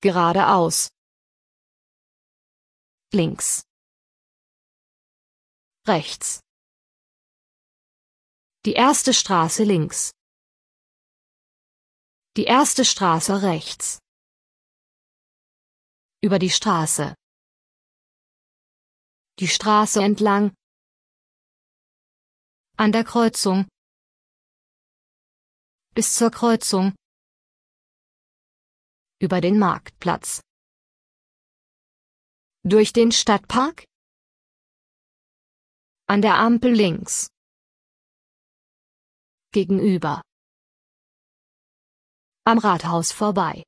Geradeaus. Links. Rechts. Die erste Straße links. Die erste Straße rechts. Über die Straße. Die Straße entlang. An der Kreuzung. Bis zur Kreuzung. Über den Marktplatz. Durch den Stadtpark. An der Ampel links. Gegenüber. Am Rathaus vorbei.